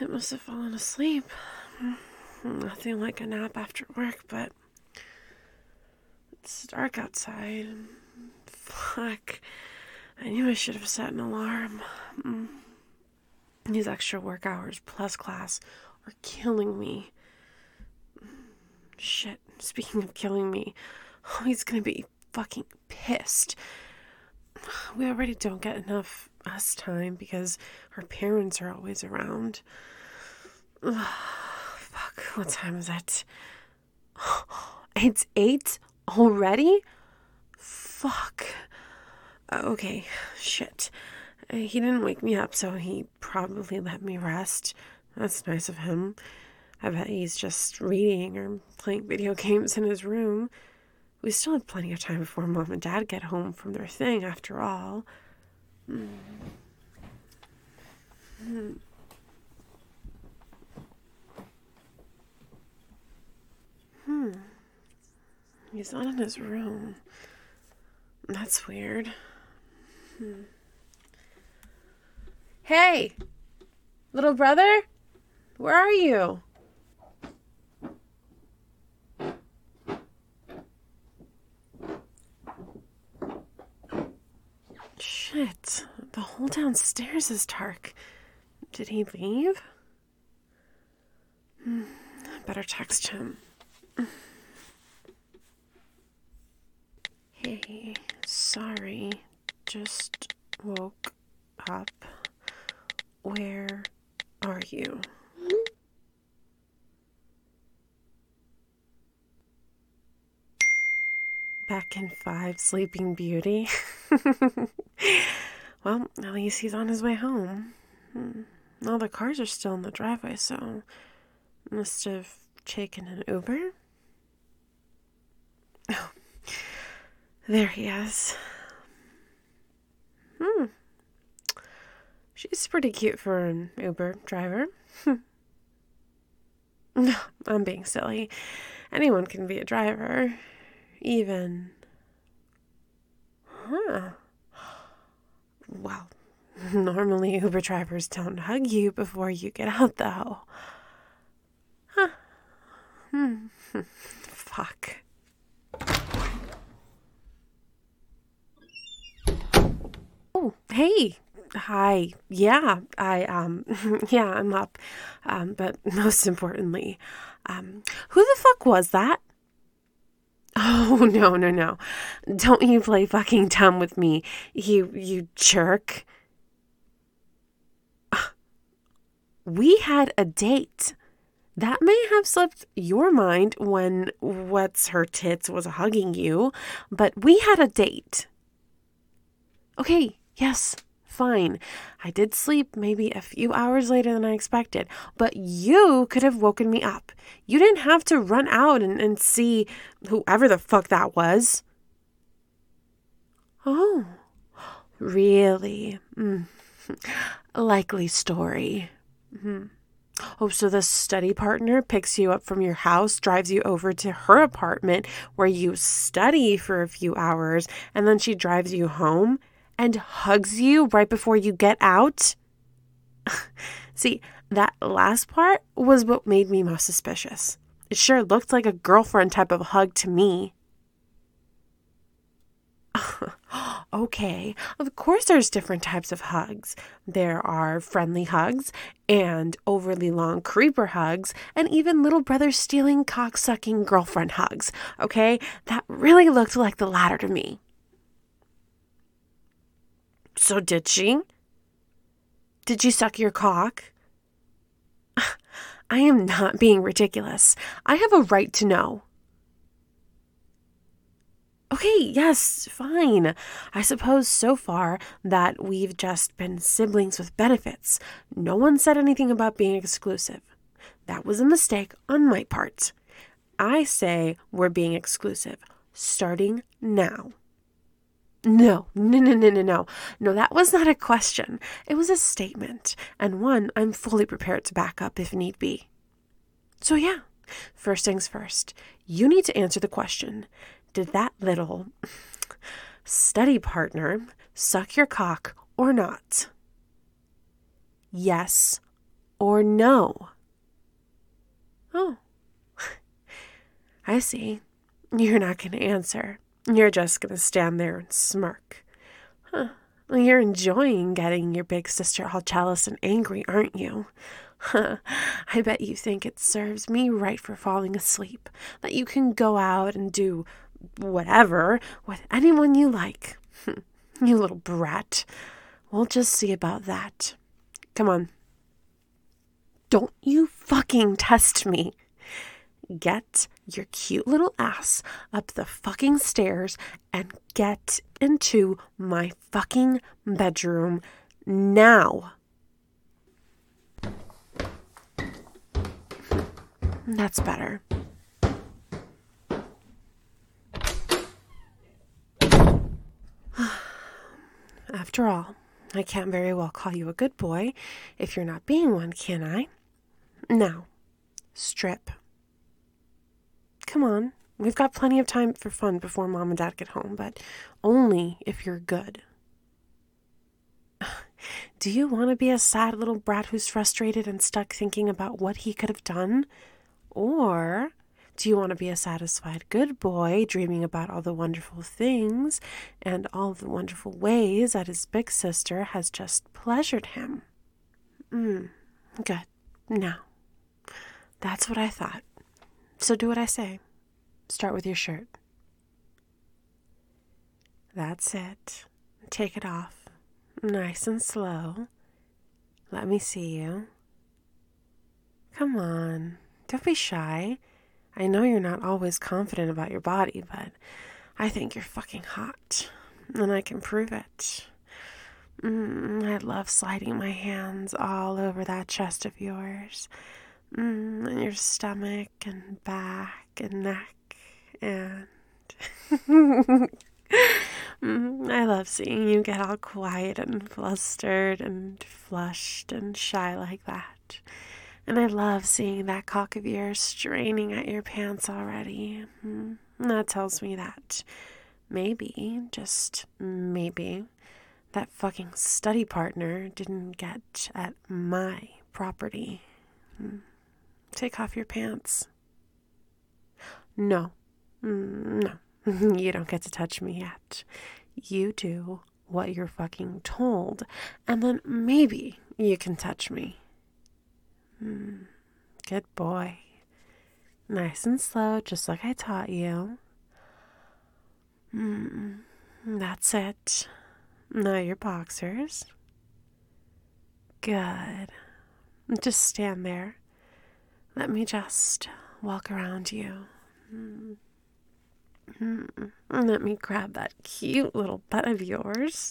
I must have fallen asleep. Nothing like a nap after work, but it's dark outside. Fuck. I knew I should have set an alarm. These extra work hours plus class are killing me. Shit, speaking of killing me, he's gonna be fucking pissed. We already don't get enough us time because our parents are always around. Fuck, what time is it? It's 8 already? Fuck. Okay, shit. He didn't wake me up, so he probably let me rest. That's nice of him. I bet he's just reading or playing video games in his room. We still have plenty of time before Mom and Dad get home from their thing, after all. He's not in his room. That's weird. Hey! Little brother? Where are you? Shit. The whole downstairs is dark. Did he leave? Better text him. Hey, sorry. Just woke up. Where are you? Back in 5, Sleeping Beauty. Well, at least he's on his way home. All the cars are still in the driveway, so must have taken an Uber. Oh, there he is. She's pretty cute for an Uber driver. I'm being silly. Anyone can be a driver. Even... Well, normally Uber drivers don't hug you before you get out, though. Fuck. Oh, hey. Hi. Yeah, yeah, I'm up. But most importantly, who the fuck was that? Oh, no. Don't you play fucking dumb with me, you jerk. We had a date. That may have slipped your mind when what's-her-tits was hugging you, but we had a date. Okay, yes, fine. I did sleep maybe a few hours later than I expected, but you could have woken me up. You didn't have to run out and see whoever the fuck that was. Oh, really? Likely story. Oh, so the study partner picks you up from your house, drives you over to her apartment where you study for a few hours, and then she drives you home and hugs you right before you get out? See, that last part was what made me most suspicious. It sure looked like a girlfriend type of hug to me. Okay, of course there's different types of hugs. There are friendly hugs and overly long creeper hugs and even little brother stealing cock-sucking girlfriend hugs. Okay, that really looked like the latter to me. So did she? Did she suck your cock? I am not being ridiculous. I have a right to know. Okay, yes, fine. I suppose so far that we've just been siblings with benefits. No one said anything about being exclusive. That was a mistake on my part. I say we're being exclusive, starting now. No. No, that was not a question. It was a statement, and one I'm fully prepared to back up if need be. So yeah, first things first, you need to answer the question. Did that little study partner suck your cock or not? Yes or no? Oh, I see. You're not going to answer. You're just going to stand there and smirk. Huh. Well, you're enjoying getting your big sister all jealous and angry, aren't you? Huh. I bet you think it serves me right for falling asleep, that you can go out and do whatever with anyone you like. You little brat. We'll just see about that. Come on. Don't you fucking test me. Get your cute little ass up the fucking stairs and get into my fucking bedroom now. That's better. After all, I can't very well call you a good boy if you're not being one, can I? Now, strip. Come on, we've got plenty of time for fun before Mom and Dad get home, but only if you're good. Do you want to be a sad little brat who's frustrated and stuck thinking about what he could have done? Or do you want to be a satisfied good boy dreaming about all the wonderful things and all the wonderful ways that his big sister has just pleasured him? Good. Now, that's what I thought. So do what I say. Start with your shirt. That's it. Take it off. Nice and slow. Let me see you. Come on. Don't be shy. I know you're not always confident about your body, but I think you're fucking hot. And I can prove it. I love sliding my hands all over that chest of yours. And your stomach and back and neck and I love seeing you get all quiet and flustered and flushed and shy like that. And I love seeing that cock of yours straining at your pants already. That tells me that maybe, just maybe, that fucking study partner didn't get at my property. Take off your pants. No. No. You don't get to touch me yet. You do what you're fucking told, and then maybe you can touch me. Good boy. Nice and slow, just like I taught you. That's it. Now your boxers. Good. Just stand there. Let me just walk around you. Let me grab that cute little butt of yours.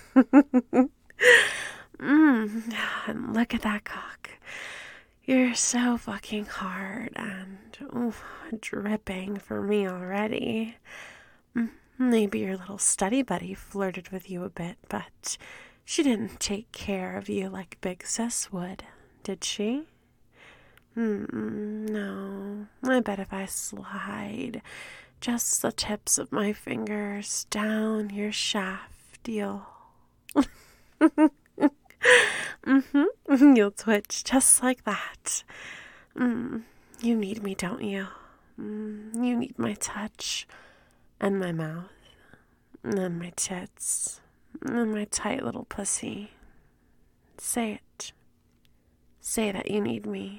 And look at that cock. You're so fucking hard and dripping for me already. Maybe your little study buddy flirted with you a bit, but she didn't take care of you like Big Sis would, did she? No. I bet if I slide just the tips of my fingers down your shaft, you'll... You'll twitch just like that. You need me, don't you? You need my touch and my mouth and my tits and my tight little pussy. Say it. Say that you need me.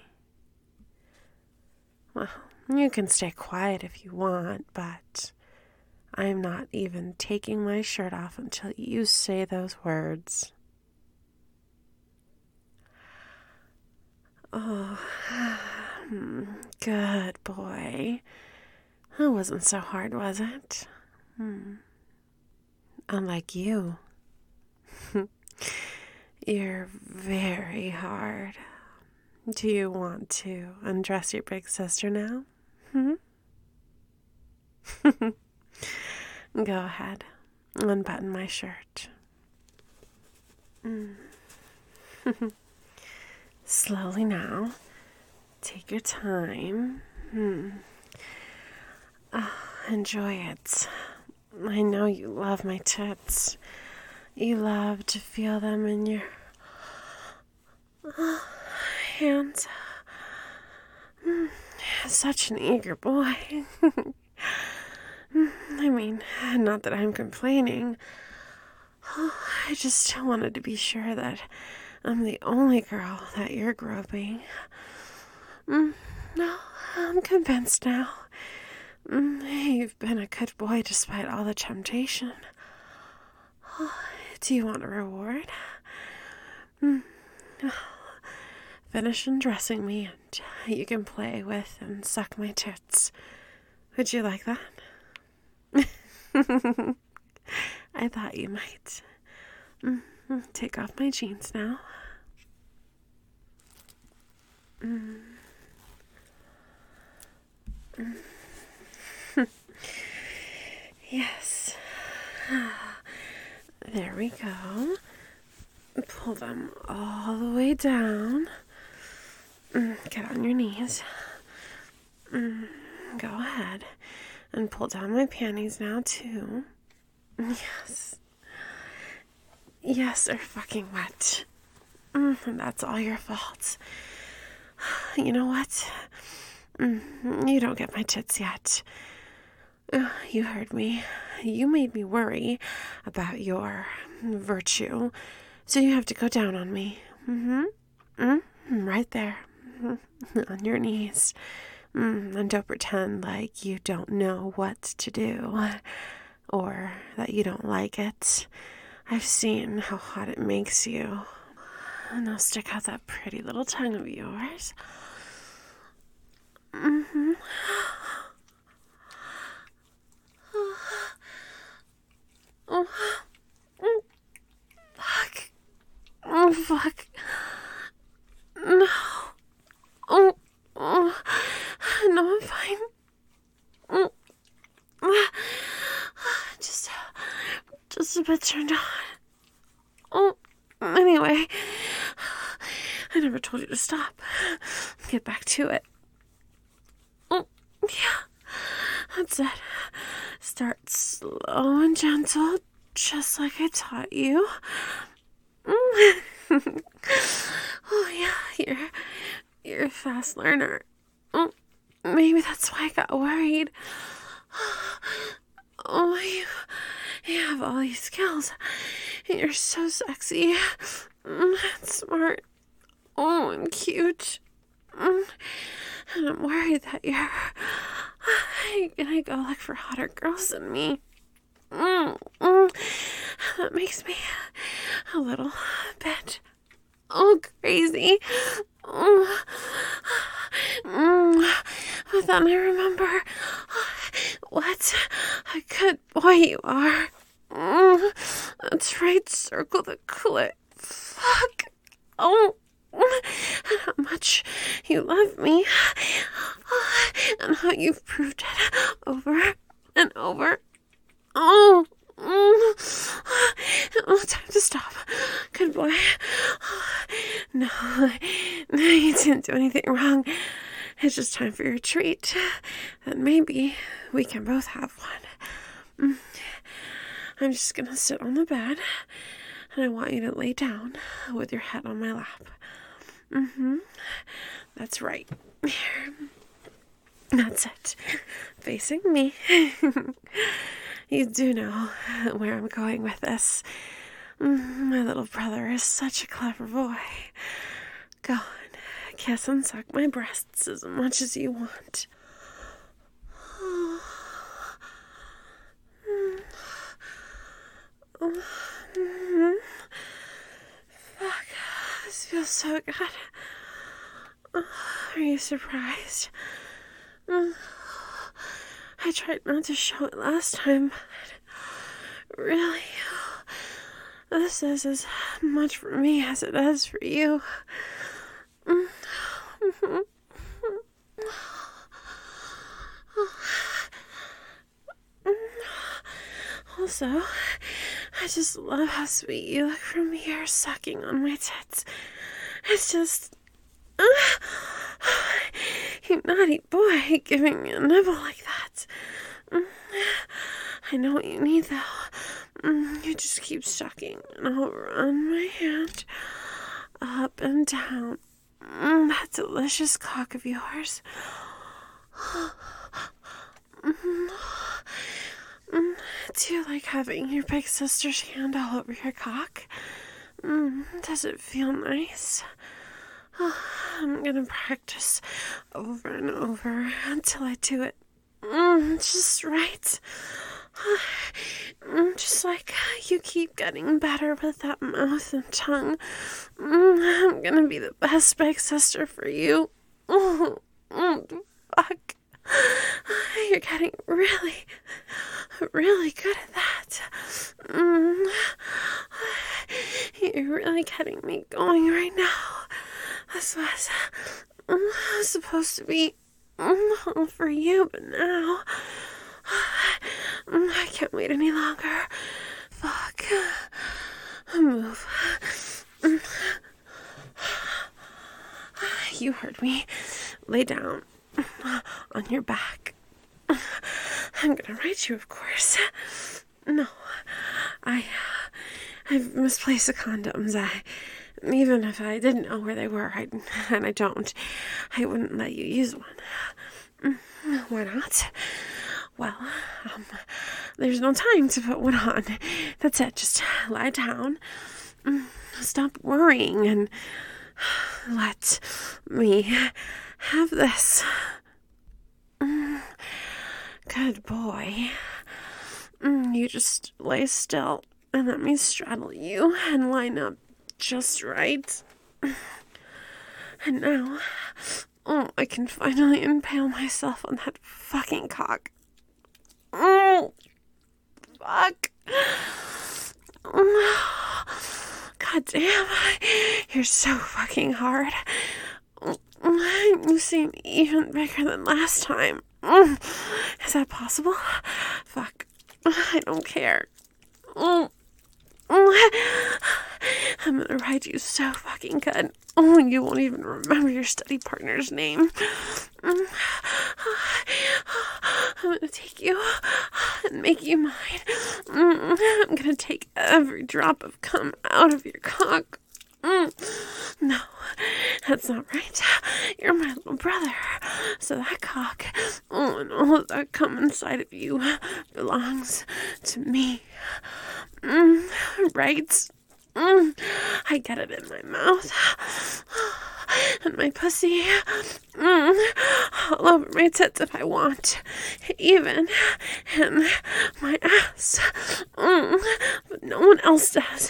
Well, you can stay quiet if you want, but I'm not even taking my shirt off until you say those words. Oh, good boy. That wasn't so hard, was it? Unlike you. You're very hard. Do you want to undress your big sister now? Go ahead. Unbutton my shirt. Slowly now. Take your time. Enjoy it. I know you love my tits. You love to feel them in your hands. Such an eager boy. I mean, not that I'm complaining. I just wanted to be sure that I'm the only girl that you're groping. No, I'm convinced now. You've been a good boy despite all the temptation. Do you want a reward? Finish undressing me and you can play with and suck my tits. Would you like that? I thought you might. Take off my jeans now. Yes. There we go. Pull them all the way down. Get on your knees. Go ahead. And pull down my panties now, too. Yes. Yes, they're fucking wet. And that's all your fault. You know what? You don't get my tits yet. You heard me. You made me worry about your virtue. So you have to go down on me. Right there. On your knees. And don't pretend like you don't know what to do. Or that you don't like it. I've seen how hot it makes you. Now stick out that pretty little tongue of yours. Fuck. Oh, fuck. No. No, I'm fine. Just a bit turned on. Anyway, I never told you to stop. Get back to it. Yeah, that's it. Start slow and gentle, just like I taught you. Oh yeah, you're a fast learner. Maybe that's why I got worried. Oh, you have all these skills. And you're so sexy. And smart. Oh, and cute. And I'm worried that you're gonna go look for hotter girls than me. That makes me a little bit crazy. But then I remember what a good boy you are. That's right, circle the clit. Fuck. And how much you love me. And how you've proved it over and over. Time to stop. Good boy. No, you didn't do anything wrong. It's just time for your treat. And maybe we can both have one. I'm just gonna sit on the bed, and I want you to lay down with your head on my lap. That's right. Here. That's it. Facing me. You do know where I'm going with this. My little brother is such a clever boy. Go on, kiss and suck my breasts as much as you want. Fuck, this feels so good. Are you surprised? I tried not to show it last time, but really, this is as much for me as it is for you. Also, I just love how sweet you look from here sucking on my tits. It's just... you naughty boy, giving me a nibble like that. I know what you need, though. You just keep sucking, and I'll run my hand up and down. That delicious cock of yours. Do you like having your big sister's hand all over your cock? Does it feel nice? I'm gonna practice over and over until I do it just right. Just like you keep getting better with that mouth and tongue. I'm gonna be the best big sister for you. Fuck. You're getting really, really good at that. You're really getting me going right now. This was supposed to be all for you, but now I can't wait any longer. Fuck. Move. You heard me. Lay down on your back. I'm gonna write you, of course. No, I've misplaced the condoms. Even if I didn't know where they were, and I don't, I wouldn't let you use one. Why not? Well, there's no time to put one on. That's it. Just lie down. Stop worrying and let me have this. Good boy. You just lay still and let me straddle you and line up just right. And now, I can finally impale myself on that fucking cock. Fuck. God damn, you're so fucking hard. You seem even bigger than last time. Is that possible? Fuck. I don't care. I'm gonna ride you so fucking good. You won't even remember your study partner's name. I'm gonna take you and make you mine. I'm gonna take every drop of cum out of your cock. No, that's not right. You're my little brother. So that cock, and all of that cum inside of you belongs to me. Right? I get it in my mouth. And my pussy. All over my tits if I want. Even in my ass. But no one else does.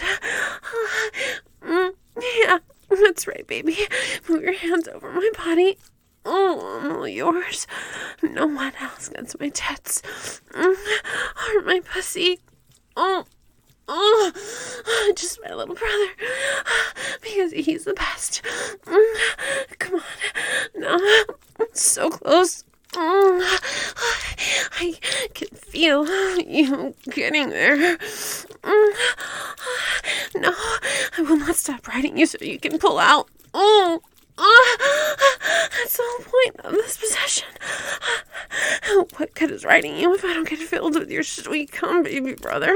Yeah, that's right, baby. Move your hands over my body. I'm all yours. No one else gets my tits. Or my pussy. Just my little brother. Because he's the best. Come on. No. So close. I can feel you getting there. No, I will not stop riding you so you can pull out. That's the whole point of this possession. What good is riding you if I don't get filled with your sweet cum, baby brother?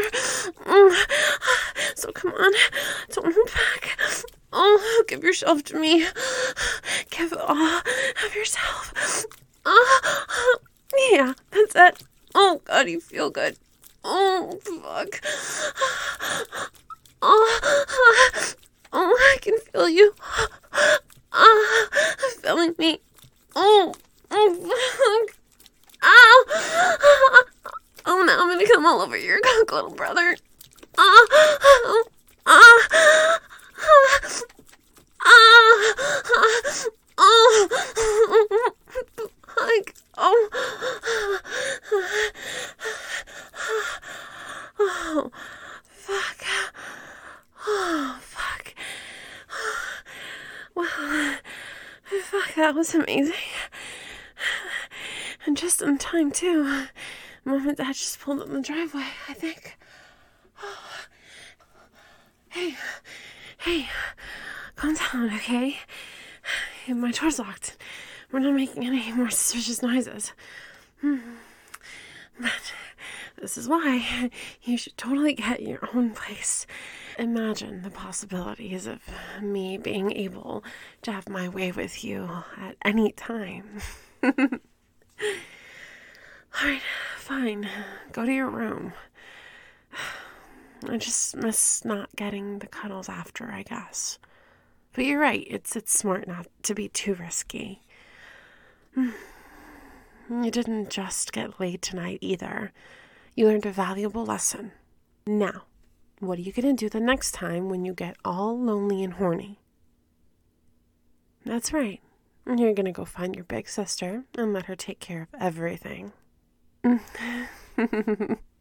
So come on, don't hold back. Give yourself to me. Give all of yourself. Yeah, that's it. Oh, God, you feel good. Oh, fuck. I can feel you. Feeling me. Fuck. Now I'm gonna come all over your cock, little brother. Fuck. Fuck. Fuck. Well, fuck, that was amazing. And just in time, too. Mom and Dad just pulled in the driveway, I think. Hey, calm down, okay? My door's locked. We're not making any more suspicious noises. But This is why you should totally get your own place. Imagine the possibilities of me being able to have my way with you at any time. All right, fine. Go to your room. I just miss not getting the cuddles after, I guess. But you're right, it's smart not to be too risky. You didn't just get laid tonight either. You learned a valuable lesson. Now, what are you going to do the next time when you get all lonely and horny? That's right. You're going to go find your big sister and let her take care of everything.